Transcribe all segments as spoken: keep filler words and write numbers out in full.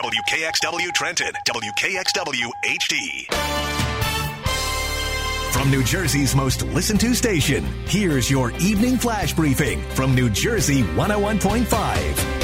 W K X W Trenton, W K X W H D. From New Jersey's most listened to station, here's your evening flash briefing from New Jersey one oh one point five.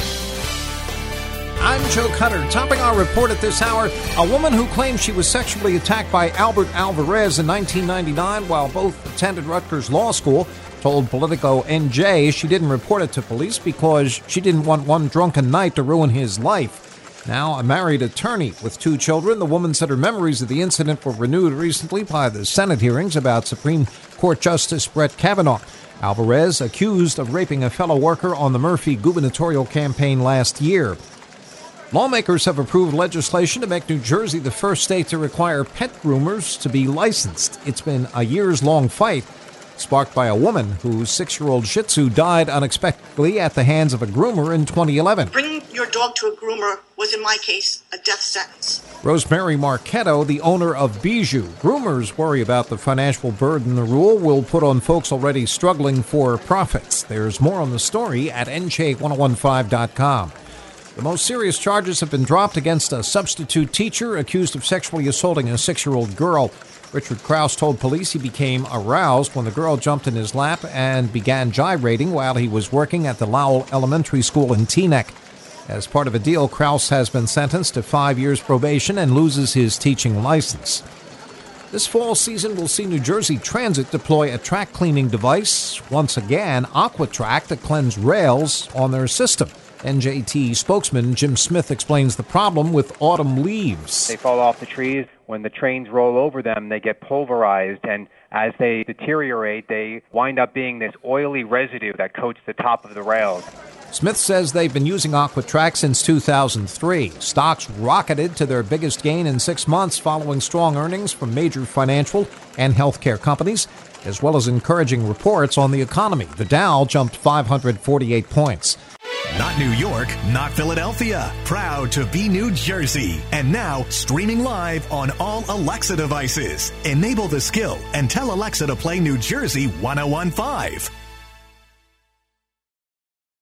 I'm Joe Cutter. Topping our report at this hour, a woman who claims she was sexually attacked by Albert Alvarez in nineteen ninety-nine while both attended Rutgers Law School told Politico N J she didn't report it to police because she didn't want one drunken night to ruin his life. Now a married attorney with two children, the woman said her memories of the incident were renewed recently by the Senate hearings about Supreme Court Justice Brett Kavanaugh. Alvarez accused of raping a fellow worker on the Murphy gubernatorial campaign last year. Lawmakers have approved legislation to make New Jersey the first state to require pet groomers to be licensed. It's been a years-long fight, sparked by a woman whose six-year-old Shih Tzu died unexpectedly at the hands of a groomer in twenty eleven. Bringing your dog to a groomer was, in my case, a death sentence. Rosemary Marchetto, the owner of Bijou. Groomers worry about the financial burden the rule will put on folks already struggling for profits. There's more on the story at N J ten fifteen dot com. The most serious charges have been dropped against a substitute teacher accused of sexually assaulting a six-year-old girl. Richard Krause told police he became aroused when the girl jumped in his lap and began gyrating while he was working at the Lowell Elementary School in Teaneck. As part of a deal, Krause has been sentenced to five years probation and loses his teaching license. This fall season will see New Jersey Transit deploy a track cleaning device, once again, Aquatrack, to cleanse rails on their system. N J T spokesman Jim Smith explains the problem with autumn leaves. They fall off the trees. When the trains roll over them, they get pulverized, and as they deteriorate, they wind up being this oily residue that coats the top of the rails. Smith says they've been using Aquatrack since two thousand three. Stocks rocketed to their biggest gain in six months following strong earnings from major financial and healthcare companies, as well as encouraging reports on the economy. The Dow jumped five hundred forty-eight points. Not New York, not Philadelphia. Proud to be New Jersey. And now, streaming live on all Alexa devices. Enable the skill and tell Alexa to play New Jersey ten fifteen.